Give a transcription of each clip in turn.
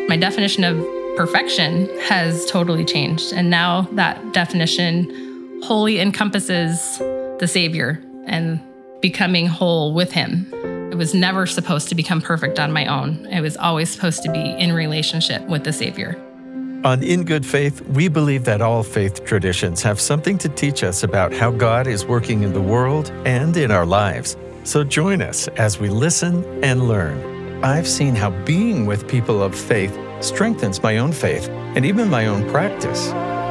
My definition of perfection has totally changed. And now that definition wholly encompasses the Savior and becoming whole with him. It was never supposed to become perfect on my own. It was always supposed to be in relationship with the Savior. On In Good Faith, we believe that all faith traditions have something to teach us about how God is working in the world and in our lives. So join us as we listen and learn. I've seen how being with people of faith strengthens my own faith and even my own practice.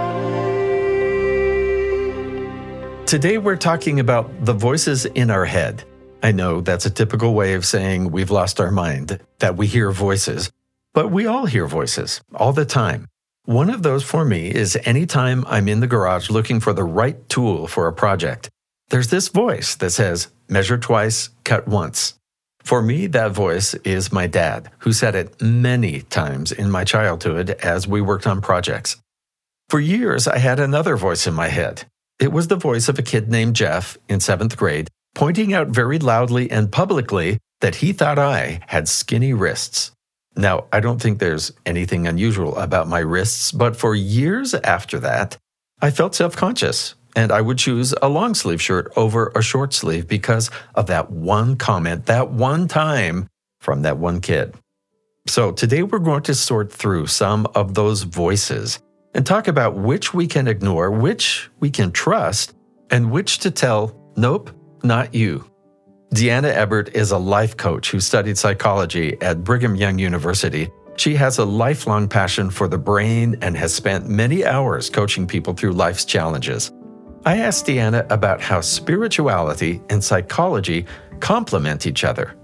Today we're talking about the voices in our head. I know that's a typical way of saying we've lost our mind, that we hear voices. But we all hear voices, all the time. One of those for me is anytime I'm in the garage looking for the right tool for a project. There's this voice that says, measure twice, cut once. For me, that voice is my dad, who said it many times in my childhood as we worked on projects. For years, I had another voice in my head. It was the voice of a kid named Jeff in 7th grade, pointing out very loudly and publicly that he thought I had skinny wrists. Now, I don't think there's anything unusual about my wrists, but for years after that, I felt self-conscious, and I would choose a long sleeve shirt over a short sleeve because of that one comment, that one time from that one kid. So today we're going to sort through some of those voices and talk about which we can ignore, which we can trust, and which to tell, nope, not you. Deanna Ebert is a life coach who studied psychology at Brigham Young University. She has a lifelong passion for the brain and has spent many hours coaching people through life's challenges. I asked Deanna about how spirituality and psychology complement each other.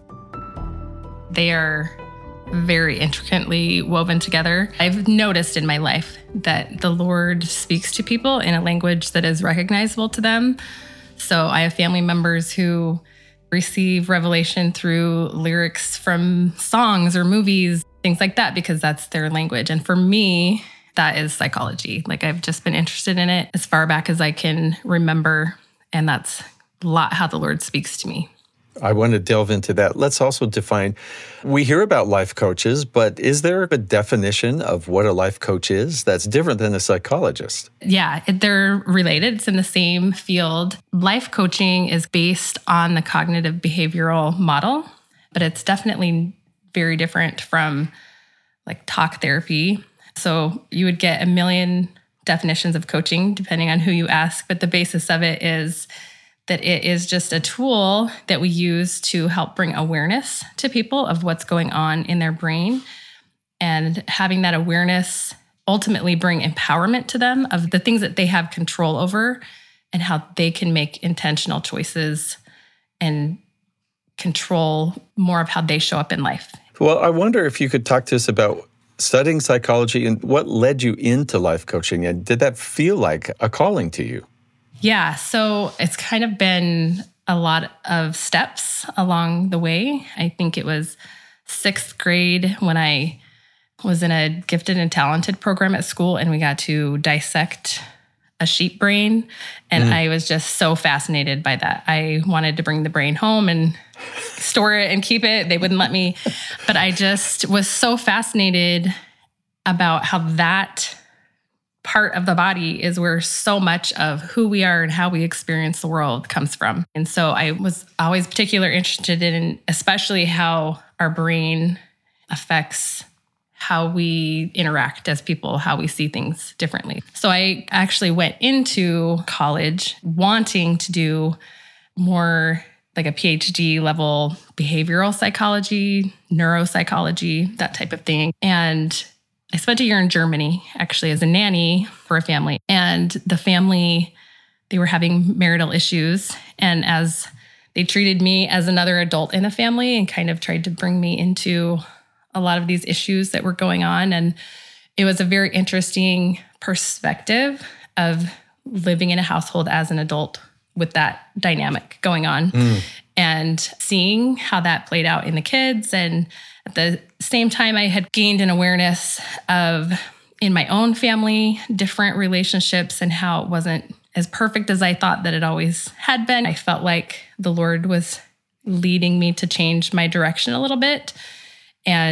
They are very intricately woven together. I've noticed in my life that the Lord speaks to people in a language that is recognizable to them. So I have family members who receive revelation through lyrics from songs or movies, things like that, because that's their language. And for me, that is psychology. Like I've just been interested in it as far back as I can remember. And that's a lot how the Lord speaks to me. I want to delve into that. Let's also define, we hear about life coaches, but is there a definition of what a life coach is that's different than a psychologist? Yeah, they're related. It's in the same field. Life coaching is based on the cognitive behavioral model, but it's definitely very different from like talk therapy. So you would get a million definitions of coaching depending on who you ask, but the basis of it is that it is just a tool that we use to help bring awareness to people of what's going on in their brain, and having that awareness ultimately bring empowerment to them of the things that they have control over and how they can make intentional choices and control more of how they show up in life. Well, I wonder if you could talk to us about studying psychology and what led you into life coaching, and did that feel like a calling to you? Yeah, so it's kind of been a lot of steps along the way. I think it was 6th grade when I was in a gifted and talented program at school, and we got to dissect a sheep brain. And I was just so fascinated by that. I wanted to bring the brain home and store it and keep it. They wouldn't let me. But I just was so fascinated about how that part of the body is where so much of who we are and how we experience the world comes from. And so I was always particularly interested in especially how our brain affects how we interact as people, how we see things differently. So I actually went into college wanting to do more like a PhD level behavioral psychology, neuropsychology, that type of thing. And I spent a year in Germany, actually, as a nanny for a family. And the family, they were having marital issues. And as they treated me as another adult in the family and kind of tried to bring me into a lot of these issues that were going on. And it was a very interesting perspective of living in a household as an adult with that dynamic going on and seeing how that played out in the kids. And at the same time, I had gained an awareness of, in my own family, different relationships and how it wasn't as perfect as I thought that it always had been. I felt like the Lord was leading me to change my direction a little bit and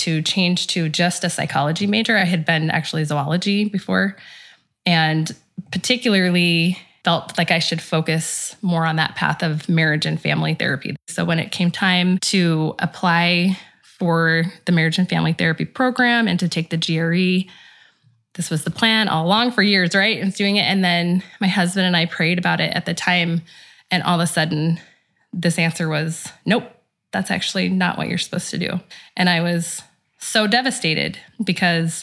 to change to just a psychology major. I had been actually zoology before, and particularly felt like I should focus more on that path of marriage and family therapy. So when it came time to apply for the marriage and family therapy program and to take the GRE, this was the plan all along for years, right? I was doing it. And then my husband and I prayed about it at the time. And all of a sudden, this answer was, nope, that's actually not what you're supposed to do. And I was so devastated because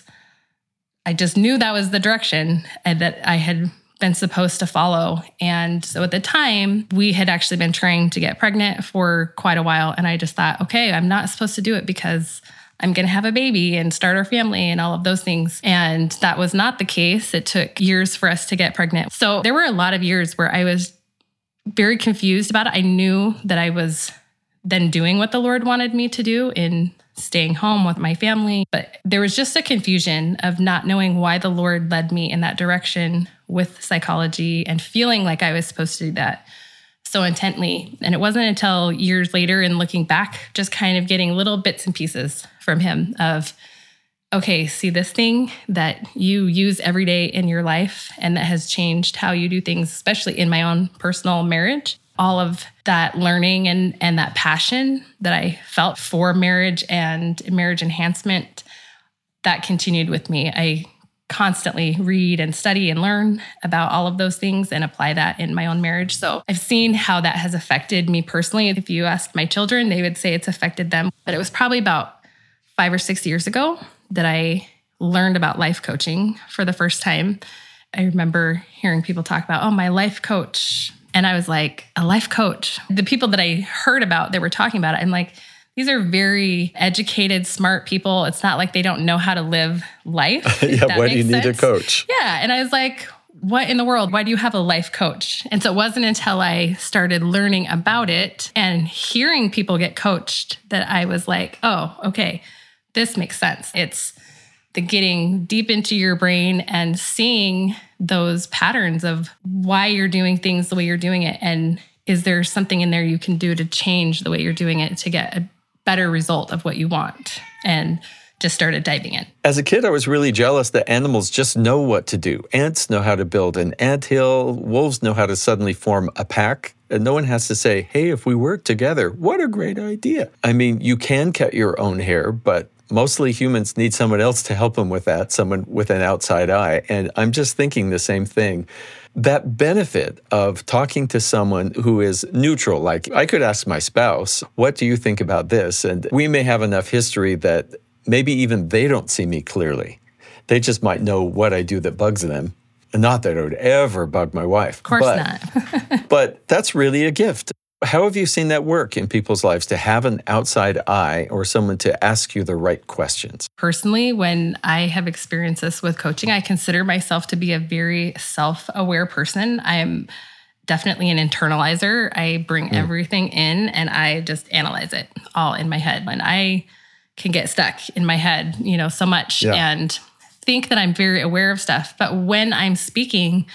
I just knew that was the direction and that I had been supposed to follow. And so at the time, we had actually been trying to get pregnant for quite a while. And I just thought, okay, I'm not supposed to do it because I'm going to have a baby and start our family and all of those things. And that was not the case. It took years for us to get pregnant. So there were a lot of years where I was very confused about it. I knew that I was then doing what the Lord wanted me to do in staying home with my family. But there was just a confusion of not knowing why the Lord led me in that direction with psychology and feeling like I was supposed to do that so intently. And it wasn't until years later and looking back, just kind of getting little bits and pieces from him of, okay, see this thing that you use every day in your life and that has changed how you do things, especially in my own personal marriage. All of that learning and that passion that I felt for marriage and marriage enhancement, that continued with me. I constantly read and study and learn about all of those things and apply that in my own marriage. So I've seen how that has affected me personally. If you asked my children, they would say it's affected them. But it was probably about 5 or 6 years ago that I learned about life coaching for the first time. I remember hearing people talk about, oh, my life coach. And I was like, a life coach? The people that I heard about, they were talking about it. I'm like, these are very educated, smart people. It's not like they don't know how to live life. Yeah, why do you need a coach? Yeah. And I was like, what in the world? Why do you have a life coach? And so it wasn't until I started learning about it and hearing people get coached that I was like, oh, okay, this makes sense. It's the getting deep into your brain and seeing those patterns of why you're doing things the way you're doing it. And is there something in there you can do to change the way you're doing it to get a better result of what you want? And just started diving in. As a kid, I was really jealous that animals just know what to do. Ants know how to build an anthill. Wolves know how to suddenly form a pack. And no one has to say, hey, if we work together, what a great idea. I mean, you can cut your own hair, but mostly humans need someone else to help them with that, someone with an outside eye. And I'm just thinking the same thing. That benefit of talking to someone who is neutral, like I could ask my spouse, what do you think about this? And we may have enough history that maybe even they don't see me clearly. They just might know what I do that bugs them. And not that it would ever bug my wife. Of course not. But that's really a gift. How have you seen that work in people's lives, to have an outside eye or someone to ask you the right questions? Personally, when I have experienced this with coaching, I consider myself to be a very self-aware person. I am definitely an internalizer. I bring everything in and I just analyze it all in my head. And I can get stuck in my head, so much and think that I'm very aware of stuff. But when I'm speaking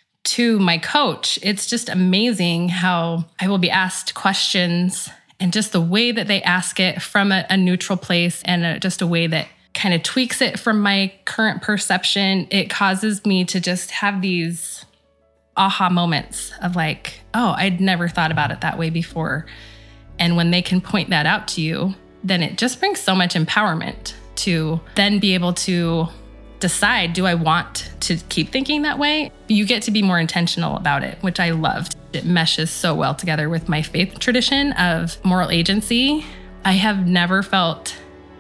to my coach, it's just amazing how I will be asked questions and just the way that they ask it from a neutral place and just a way that kind of tweaks it from my current perception. It causes me to just have these aha moments of like, oh, I'd never thought about it that way before. And when they can point that out to you, then it just brings so much empowerment to then be able to decide, do I want to keep thinking that way? You get to be more intentional about it, which I loved. It meshes so well together with my faith tradition of moral agency. I have never felt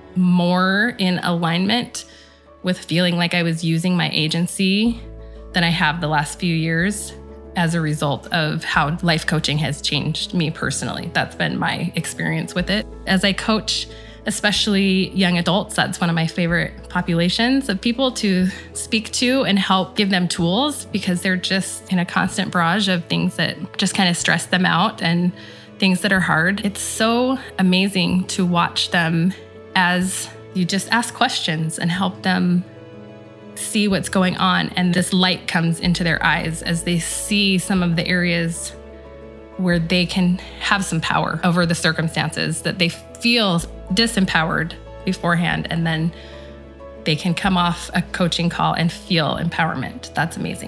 more in alignment with feeling like I was using my agency than I have the last few years as a result of how life coaching has changed me personally. That's been my experience with it. As I coach, especially young adults, that's one of my favorite populations of people to speak to and help give them tools, because they're just in a constant barrage of things that just kind of stress them out and things that are hard. It's so amazing to watch them as you just ask questions and help them see what's going on. And this light comes into their eyes as they see some of the areas where they can have some power over the circumstances that they feel disempowered beforehand, and then they can come off a coaching call and feel empowerment. That's amazing.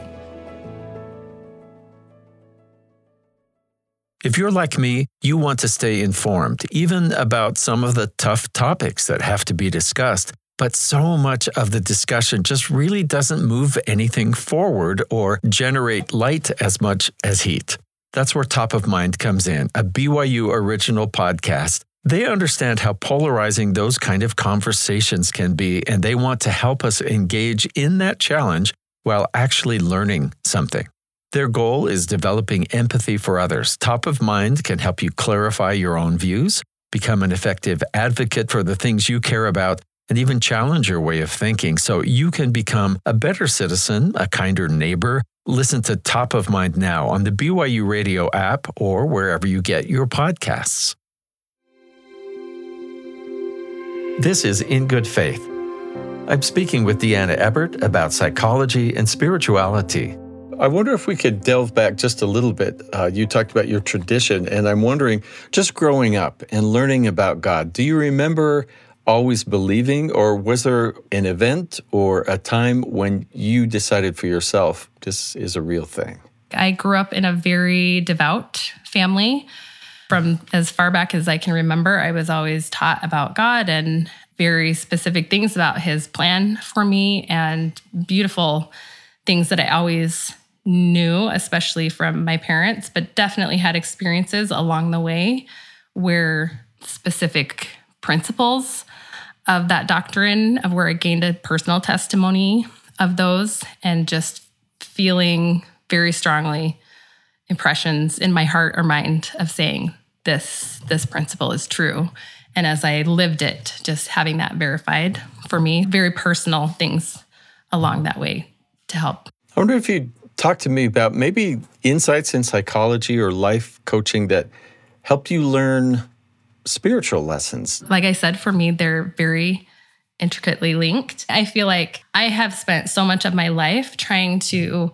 If you're like me, you want to stay informed, even about some of the tough topics that have to be discussed. But so much of the discussion just really doesn't move anything forward or generate light as much as heat. That's where Top of Mind comes in, a BYU original podcast. They understand how polarizing those kind of conversations can be, and they want to help us engage in that challenge while actually learning something. Their goal is developing empathy for others. Top of Mind can help you clarify your own views, become an effective advocate for the things you care about, and even challenge your way of thinking so you can become a better citizen, a kinder neighbor. Listen to Top of Mind now on the BYU Radio app or wherever you get your podcasts. This is In Good Faith. I'm speaking with Deanna Ebert about psychology and spirituality. I wonder if we could delve back just a little bit. You talked about your tradition, and I'm wondering, just growing up and learning about God, do you remember always believing, or was there an event or a time when you decided for yourself, this is a real thing? I grew up in a very devout family. From as far back as I can remember, I was always taught about God and very specific things about His plan for me, and beautiful things that I always knew, especially from my parents, but definitely had experiences along the way where specific principles of that doctrine, of where I gained a personal testimony of those, and just feeling very strongly impressions in my heart or mind of saying this principle is true. And as I lived it, just having that verified for me, very personal things along that way to help. I wonder if you'd talk to me about maybe insights in psychology or life coaching that helped you learn spiritual lessons. Like I said, for me, they're very intricately linked. I feel like I have spent so much of my life trying to,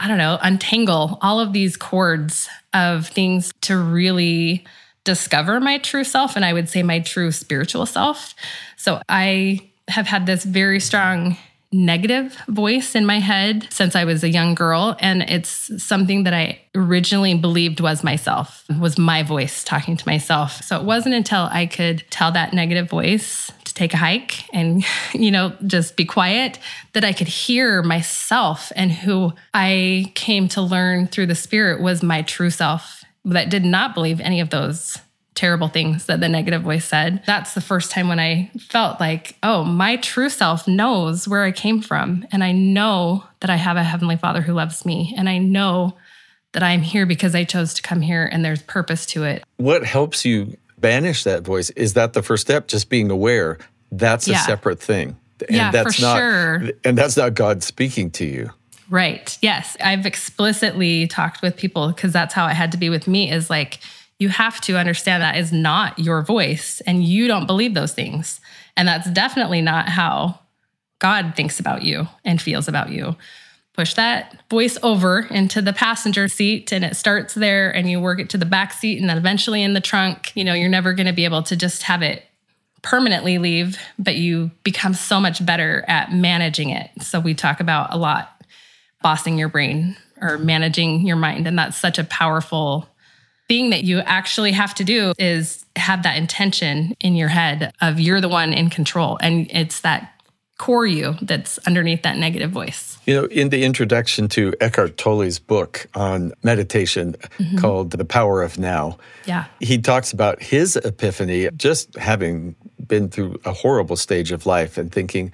untangle all of these cords of things to really discover my true self, and I would say my true spiritual self. So I have had this very strong negative voice in my head since I was a young girl. And it's something that I originally believed was myself, was my voice talking to myself. So it wasn't until I could tell that negative voice to take a hike and, just be quiet, that I could hear myself, and who I came to learn through the Spirit was my true self that did not believe any of those terrible things that the negative voice said. That's the first time when I felt like, oh, my true self knows where I came from. And I know that I have a Heavenly Father who loves me. And I know that I'm here because I chose to come here, and there's purpose to it. What helps you banish that voice? Is that the first step? Just being aware that's a separate thing. And that's not, sure. And that's not God speaking to you. Right. Yes. I've explicitly talked with people, because that's how it had to be with me, is like, you have to understand that is not your voice, and you don't believe those things. And that's definitely not how God thinks about you and feels about you. Push that voice over into the passenger seat, and it starts there, and you work it to the back seat, and then eventually in the trunk. You're never going to be able to just have it permanently leave, but you become so much better at managing it. So we talk about a lot bossing your brain or managing your mind. And that's such a powerful thing that you actually have to do, is have that intention in your head of you're the one in control. And it's that core you that's underneath that negative voice. In the introduction to Eckhart Tolle's book on meditation called The Power of Now, he talks about his epiphany, just having been through a horrible stage of life and thinking,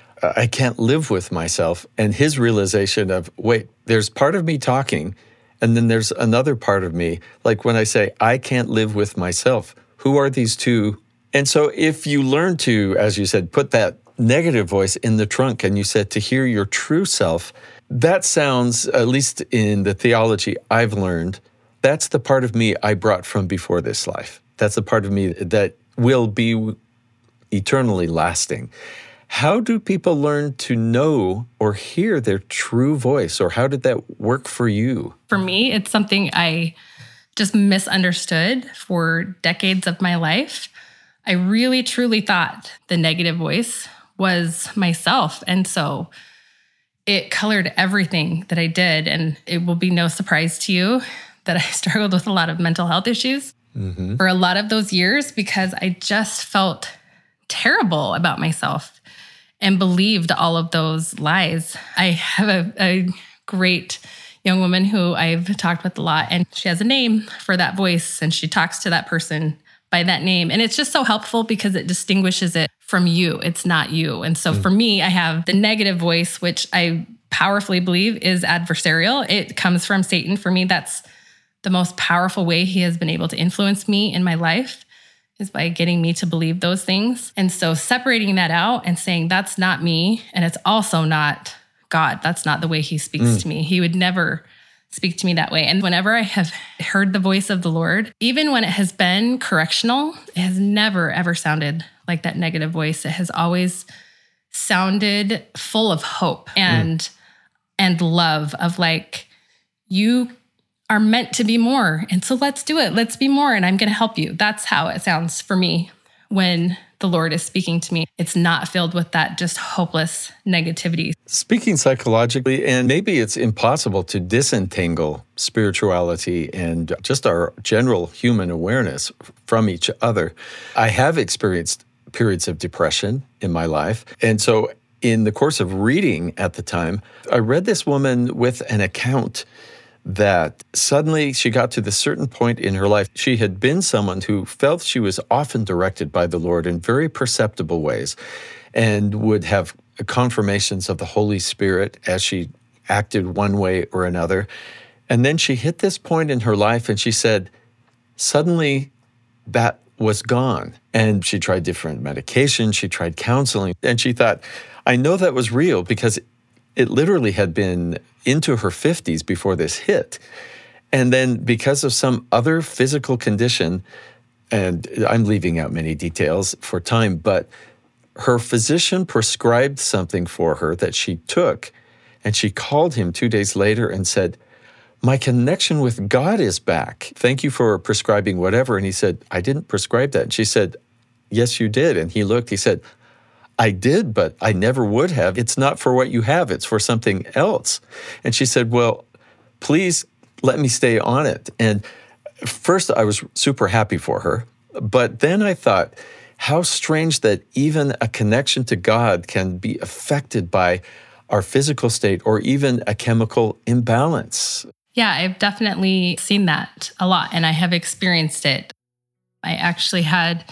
I can't live with myself. And his realization of, wait, there's part of me talking, and then there's another part of me. Like when I say, I can't live with myself, who are these two? And so if you learn to, as you said, put that negative voice in the trunk, and you said to hear your true self, that sounds, at least in the theology I've learned, that's the part of me I brought from before this life. That's the part of me that will be eternally lasting. How do people learn to know or hear their true voice, or how did that work for you? For me, it's something I just misunderstood for decades of my life. I really, truly thought the negative voice was myself. And so it colored everything that I did. And it will be no surprise to you that I struggled with a lot of mental health issues for a lot of those years because I just felt terrible about myself and believed all of those lies. I have a great young woman who I've talked with a lot, and she has a name for that voice, and she talks to that person by that name. And it's just so helpful because it distinguishes it from you. It's not you. And so for me, I have the negative voice, which I powerfully believe is adversarial. It comes from Satan. For me, that's the most powerful way he has been able to influence me in my life is by getting me to believe those things. And so separating that out and saying, that's not me. And it's also not God. That's not the way he speaks to me. He would never speak to me that way. And whenever I have heard the voice of the Lord, even when it has been correctional, it has never, ever sounded like that negative voice. It has always sounded full of hope and love of like, you are meant to be more. And so let's do it. Let's be more. And I'm going to help you. That's how it sounds for me when the Lord is speaking to me. It's not filled with that just hopeless negativity. Speaking psychologically, and maybe it's impossible to disentangle spirituality and just our general human awareness from each other. I have experienced periods of depression in my life. And so in the course of reading at the time, I read this woman with an account that suddenly she got to this certain point in her life. She had been someone who felt she was often directed by the Lord in very perceptible ways and would have confirmations of the Holy Spirit as she acted one way or another. And then she hit this point in her life and she said, suddenly that was gone. And she tried different medications, she tried counseling, and she thought, I know that was real because it literally had been into her 50s before this hit. And then because of some other physical condition, and I'm leaving out many details for time, but her physician prescribed something for her that she took, and she called him 2 days later and said, my connection with God is back. Thank you for prescribing whatever. And he said, I didn't prescribe that. And she said, yes, you did. And he looked, he said, I did, but I never would have. It's not for what you have. It's for something else. And she said, well, please let me stay on it. And first I was super happy for her. But then I thought, how strange that even a connection to God can be affected by our physical state or even a chemical imbalance. Yeah, I've definitely seen that a lot, and I have experienced it. I actually had,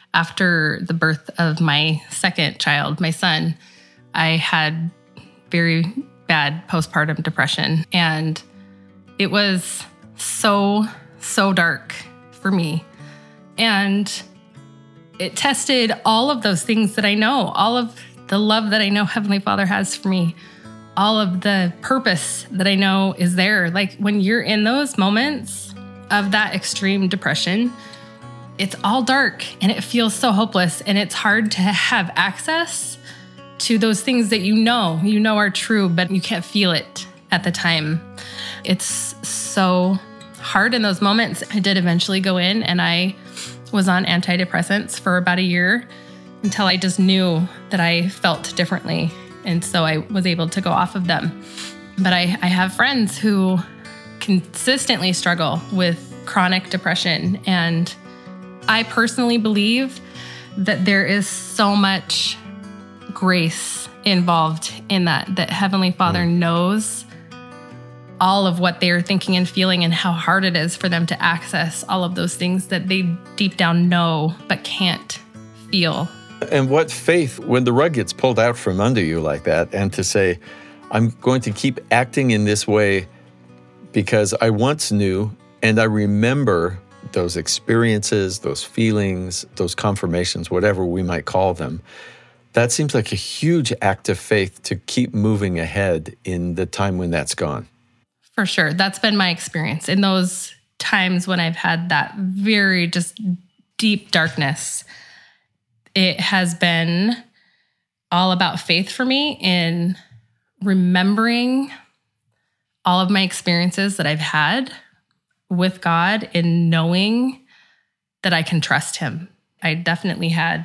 after the birth of my second child, my son, I had very bad postpartum depression. And it was so dark for me. And it tested all of those things that I know, all of the love that I know Heavenly Father has for me, all of the purpose that I know is there. Like when you're in those moments of that extreme depression, it's all dark and it feels so hopeless, and it's hard to have access to those things that you know are true, but you can't feel it at the time. It's so hard in those moments. I did eventually go in and I was on antidepressants for about a year until I just knew that I felt differently. And so I was able to go off of them. But I have friends who consistently struggle with chronic depression, and I personally believe that there is so much grace involved in that Heavenly Father knows all of what they're thinking and feeling and how hard it is for them to access all of those things that they deep down know but can't feel. And what faith when the rug gets pulled out from under you like that, and to say, I'm going to keep acting in this way because I once knew and I remember those experiences, those feelings, those confirmations, whatever we might call them. That seems like a huge act of faith to keep moving ahead in the time when that's gone. For sure. That's been my experience in those times when I've had that very just deep darkness. It has been all about faith for me in remembering all of my experiences that I've had with God, in knowing that I can trust Him. I definitely had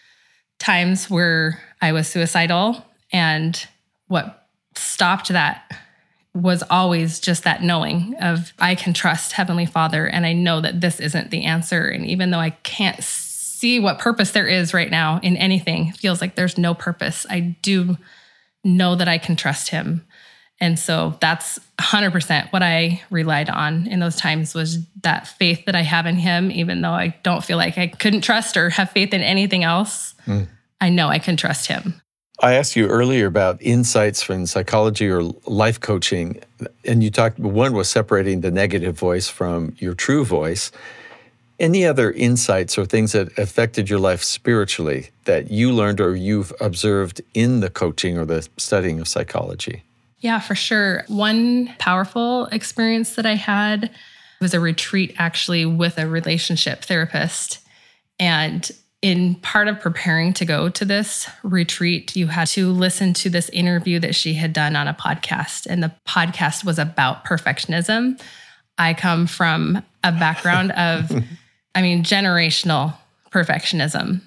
times where I was suicidal, and what stopped that was always just that knowing of I can trust Heavenly Father, and I know that this isn't the answer. And even though I can't see what purpose there is right now in anything, it feels like there's no purpose, I do know that I can trust Him. And so that's 100% what I relied on in those times, was that faith that I have in Him, even though I don't feel like I couldn't trust or have faith in anything else. I know I can trust Him. I asked you earlier about insights from psychology or life coaching, and you talked, one was separating the negative voice from your true voice. Any other insights or things that affected your life spiritually that you learned or you've observed in the coaching or the studying of psychology? Yeah, for sure. One powerful experience that I had was a retreat actually with a relationship therapist. And in part of preparing to go to this retreat, you had to listen to this interview that she had done on a podcast. And the podcast was about perfectionism. I come from a background of, generational perfectionism.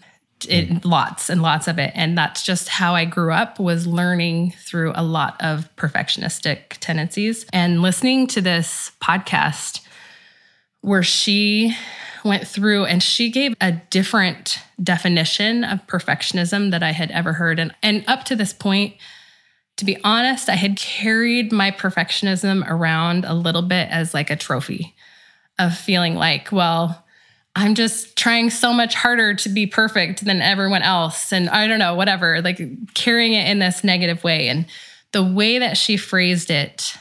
Lots and lots of it. And that's just how I grew up, was learning through a lot of perfectionistic tendencies. And listening to this podcast where she went through and she gave a different definition of perfectionism that I had ever heard. And up to this point, to be honest, I had carried my perfectionism around a little bit as like a trophy of feeling like, well, I'm just trying so much harder to be perfect than everyone else. And I don't know, whatever, like carrying it in this negative way. And the way that she phrased it,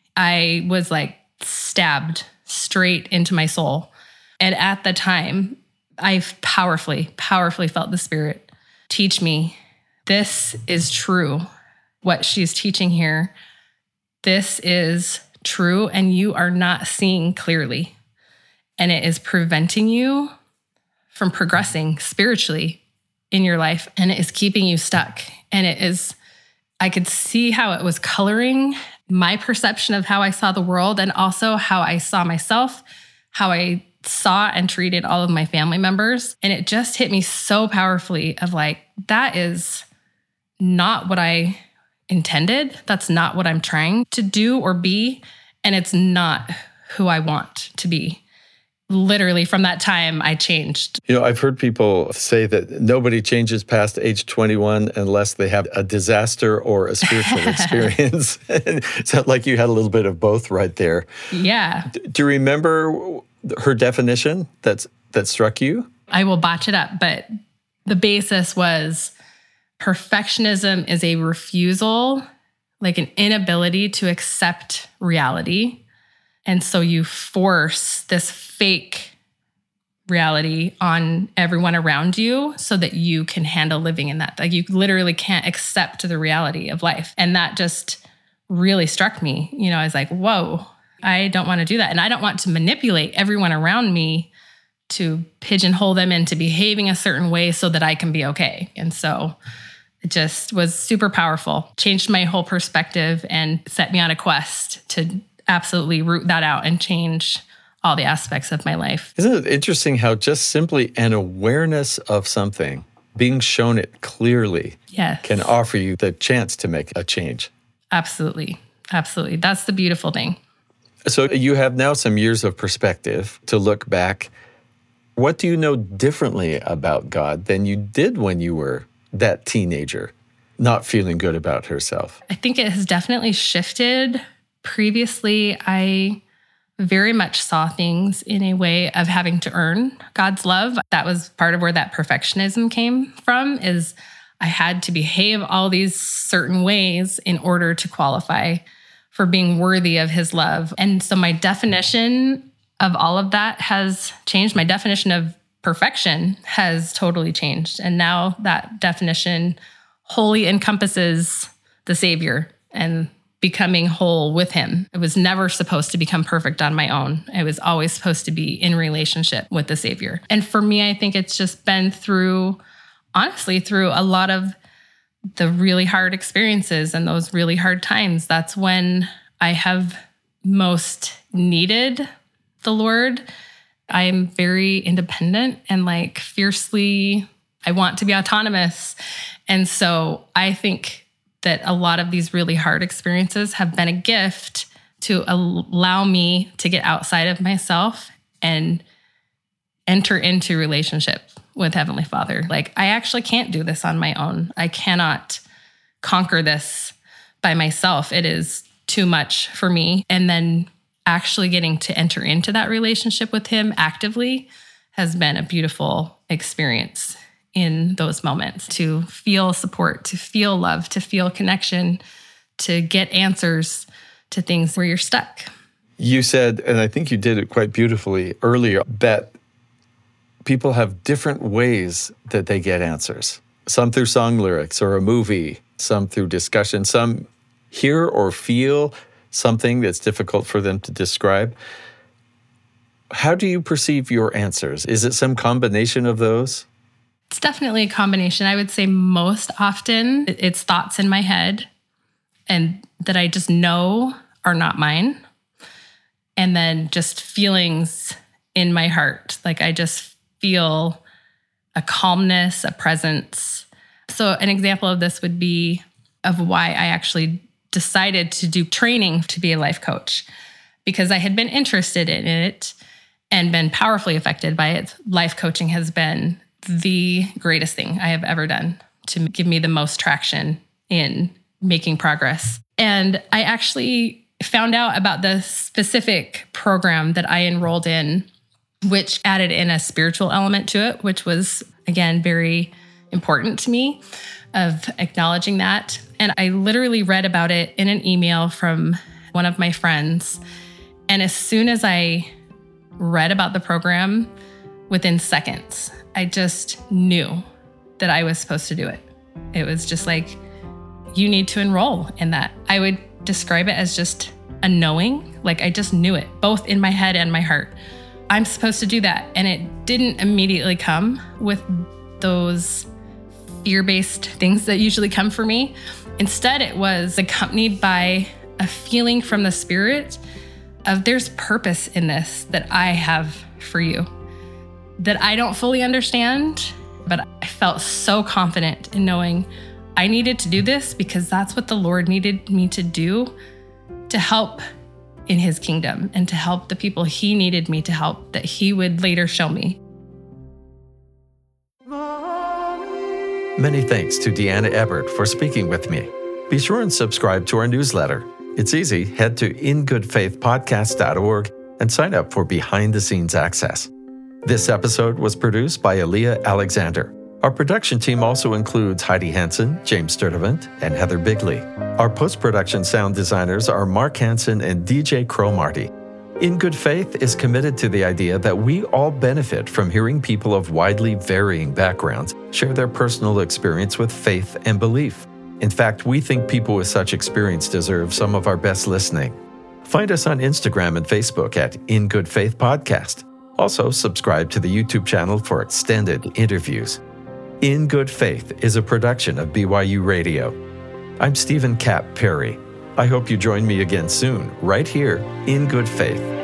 I was like stabbed straight into my soul. And at the time, I powerfully felt the Spirit teach me, this is true. What she's teaching here, this is true, and you are not seeing clearly. And it is preventing you from progressing spiritually in your life, and it is keeping you stuck. And I could see how it was coloring my perception of how I saw the world, and also how I saw myself, how I saw and treated all of my family members. And it just hit me so powerfully of like, that is not what I intended. That's not what I'm trying to do or be. And it's not who I want to be. Literally from that time, I changed. I've heard people say that nobody changes past age 21 unless they have a disaster or a spiritual experience. It sounded like you had a little bit of both right there. Yeah. Do you remember her definition that struck you? I will botch it up, but the basis was perfectionism is a refusal, like an inability to accept reality. And so you force this fake reality on everyone around you so that you can handle living in that. Like you literally can't accept the reality of life. And that just really struck me. I was like, whoa, I don't want to do that. And I don't want to manipulate everyone around me to pigeonhole them into behaving a certain way so that I can be okay. And so it just was super powerful, changed my whole perspective and set me on a quest to absolutely root that out and change all the aspects of my life. Isn't it interesting how just simply an awareness of something, being shown it clearly, can offer you the chance to make a change? Absolutely. Absolutely. That's the beautiful thing. So you have now some years of perspective to look back. What do you know differently about God than you did when you were that teenager, not feeling good about herself? I think it has definitely shifted. Previously, I very much saw things in a way of having to earn God's love. That was part of where that perfectionism came from, is I had to behave all these certain ways in order to qualify for being worthy of His love. And so my definition of all of that has changed. My definition of perfection has totally changed. And now that definition wholly encompasses the Savior and becoming whole with Him. It was never supposed to become perfect on my own. It was always supposed to be in relationship with the Savior. And for me, I think it's just been through a lot of the really hard experiences and those really hard times. That's when I have most needed the Lord. I'm very independent and fiercely, I want to be autonomous. And so I think that a lot of these really hard experiences have been a gift to allow me to get outside of myself and enter into relationship with Heavenly Father. I actually can't do this on my own. I cannot conquer this by myself. It is too much for me. And then actually getting to enter into that relationship with Him actively has been a beautiful experience in those moments, to feel support, to feel love, to feel connection, to get answers to things where you're stuck. You said, and I think you did it quite beautifully earlier, that people have different ways that they get answers. Some through song lyrics or a movie, some through discussion, some hear or feel something that's difficult for them to describe. How do you perceive your answers? Is it some combination of those? It's definitely a combination. I would say most often it's thoughts in my head and that I just know are not mine. And then just feelings in my heart. I just feel a calmness, a presence. So an example of this would be of why I actually decided to do training to be a life coach, because I had been interested in it and been powerfully affected by it. Life coaching has been the greatest thing I have ever done to give me the most traction in making progress. And I actually found out about the specific program that I enrolled in, which added in a spiritual element to it, which was, again, very important to me, of acknowledging that. And I literally read about it in an email from one of my friends. And as soon as I read about the program, within seconds, I just knew that I was supposed to do it. It was just you need to enroll in that. I would describe it as just a knowing. I just knew it, both in my head and my heart. I'm supposed to do that. And it didn't immediately come with those fear-based things that usually come for me. Instead, it was accompanied by a feeling from the Spirit of there's purpose in this that I have for you, that I don't fully understand, but I felt so confident in knowing I needed to do this because that's what the Lord needed me to do to help in His kingdom and to help the people He needed me to help, that He would later show me. Many thanks to Deanna Ebert for speaking with me. Be sure and subscribe to our newsletter. It's easy. Head to ingoodfaithpodcast.org and sign up for behind-the-scenes access. This episode was produced by Aaliyah Alexander. Our production team also includes Heidi Hansen, James Sturdivant, and Heather Bigley. Our post-production sound designers are Mark Hansen and DJ Cromarty. In Good Faith is committed to the idea that we all benefit from hearing people of widely varying backgrounds share their personal experience with faith and belief. In fact, we think people with such experience deserve some of our best listening. Find us on Instagram and Facebook at In Good Faith Podcast. Also, subscribe to the YouTube channel for extended interviews. In Good Faith is a production of BYU Radio. I'm Stephen Cap Perry. I hope you join me again soon, right here in Good Faith.